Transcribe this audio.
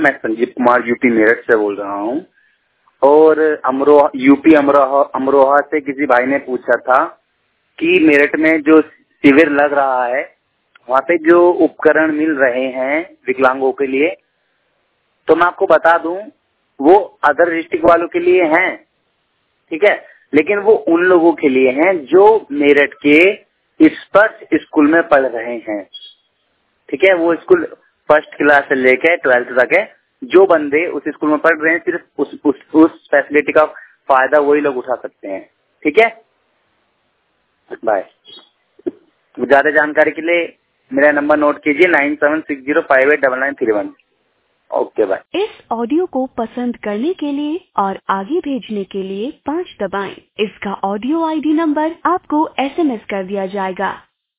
मैं संजीव कुमार यूपी मेरठ से बोल रहा हूँ। और अमरोहा से किसी भाई ने पूछा था कि मेरठ में जो शिविर लग रहा है वहाँ पे जो उपकरण मिल रहे हैं विकलांगों के लिए, तो मैं आपको बता दूं वो अदर डिस्ट्रिक्ट वालों के लिए हैं, ठीक है, लेकिन वो उन लोगों के लिए हैं जो मेरठ के स्पर्श स्कूल में पढ़ रहे हैं, ठीक है। वो स्कूल फर्स्ट क्लास से लेकर 12th तक है। जो बंदे उस स्कूल में पढ़ रहे हैं सिर्फ उस फैसिलिटी का फायदा वही लोग उठा सकते हैं, ठीक है। बाय। ज्यादा जानकारी के लिए मेरा नंबर नोट कीजिए 9760589931। Okay bye. इस ऑडियो को पसंद करने के लिए और आगे भेजने के लिए 5 दबाएं। इसका ऑडियो ID नंबर आपको SMS कर दिया जाएगा।